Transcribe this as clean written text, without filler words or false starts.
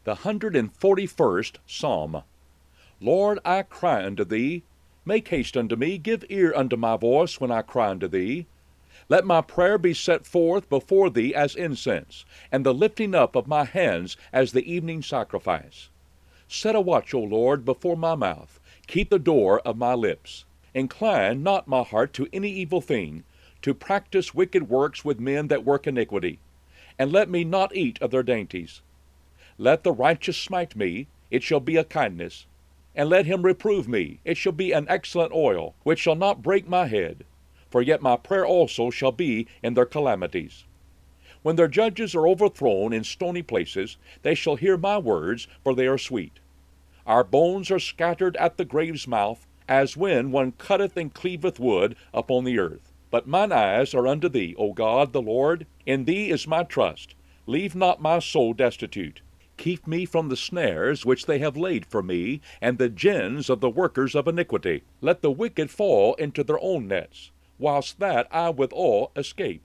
The 141st Psalm. Lord, I cry unto thee. Make haste unto me. Give ear unto my voice when I cry unto thee. Let my prayer be set forth before thee as incense, and the lifting up of my hands as the evening sacrifice. Set a watch, O Lord, before my mouth. Keep the door of my lips. Incline not my heart to any evil thing, to practice wicked works with men that work iniquity. And let me not eat of their dainties. Let the righteous smite me, it shall be a kindness. And let him reprove me, it shall be an excellent oil, which shall not break my head. For yet my prayer also shall be in their calamities. When their judges are overthrown in stony places, they shall hear my words, for they are sweet. Our bones are scattered at the grave's mouth, as when one cutteth and cleaveth wood upon the earth. But mine eyes are unto thee, O God the Lord. In thee is my trust. Leave not my soul destitute. Keep me from the snares which they have laid for me, and the gins of the workers of iniquity. Let the wicked fall into their own nets, whilst that I withal escape.